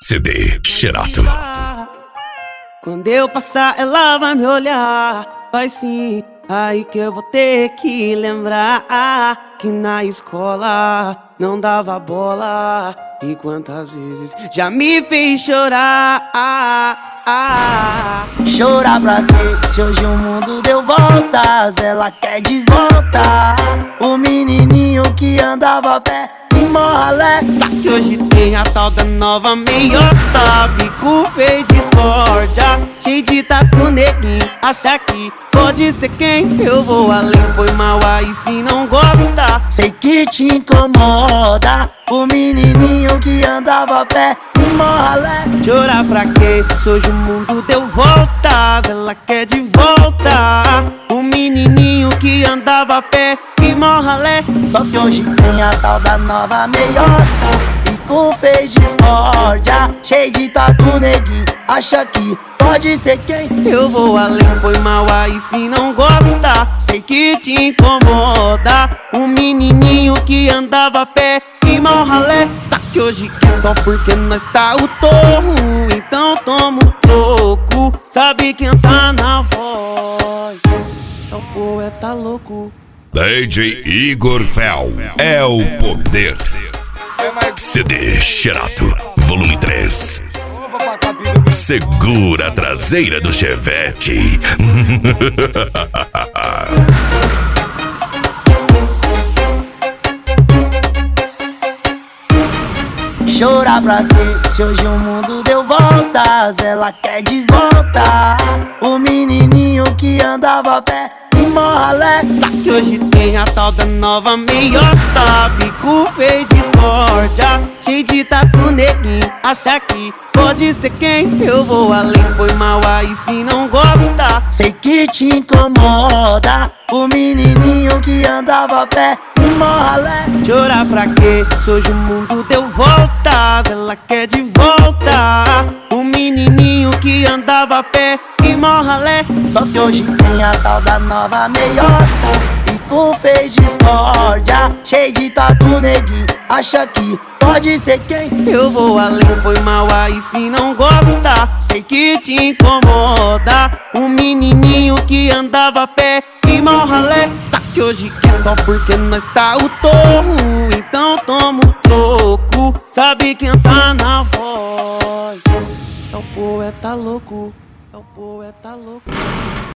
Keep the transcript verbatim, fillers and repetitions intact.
C D Xerato. Quando eu passar, ela vai me olhar. Vai sim, aí que eu vou ter que lembrar que na escola não dava bola. E quantas vezes já me fez chorar. Chorar pra quê? Se hoje o mundo deu voltas, ela quer de volta o menininho que andava a pé em Morralé. Só que hoje tem a tal da nova meiota, bico feio de discórdia, cheio de tatu neguinho, acha que pode ser quem? Eu vou além, foi mal aí se não gosta. Sei que te incomoda o menininho que andava a pé em Morralé. Chorar pra quê? Se hoje o mundo deu voltas, ela quer de volta o menininho que andava a pé em Morralé. Só que hoje tem a tal da nova meiota, bico fez discórdia, cheio de tatu neguinho, acha que pode ser quem? Eu vou além, foi mal aí se não gosta. Sei que te incomoda o menininho que andava a pé em Morralé. Tá que hoje quer só porque nós tá o torro, então toma o troco. Sabe quem tá na voz? É o poeta louco. D J Igor Fel é o poder. C D Xerato, volume três. Segura a traseira do Chevette. Chorar pra quê? Se hoje o mundo deu voltas, ela quer de volta o menininho que andava a pé em Morralé. Só que hoje tem a tal da nova meiota, bico feio de discórdia, cheio de tatu neguinho, acha que pode ser quem? Eu vou além, foi mal aí se não gosta. Sei que te incomoda o menininho que andava a pé em Morralé. Chorar pra quê? Se hoje o mundo deu voltas, ela quer de volta o menininho que andava a pé em Morralé. Só que hoje tem a tal da nova meiota, bico fez discórdia, cheio de tatu neguinho, acha que pode ser quem? Eu vou além, foi mal aí se não gosta. Sei que te incomoda o menininho que andava a pé em Morralé. Tá que hoje quer só porque nós tá o torro, então toma o troco. Sabe quem tá na voz? É o poeta louco. É o poeta louco.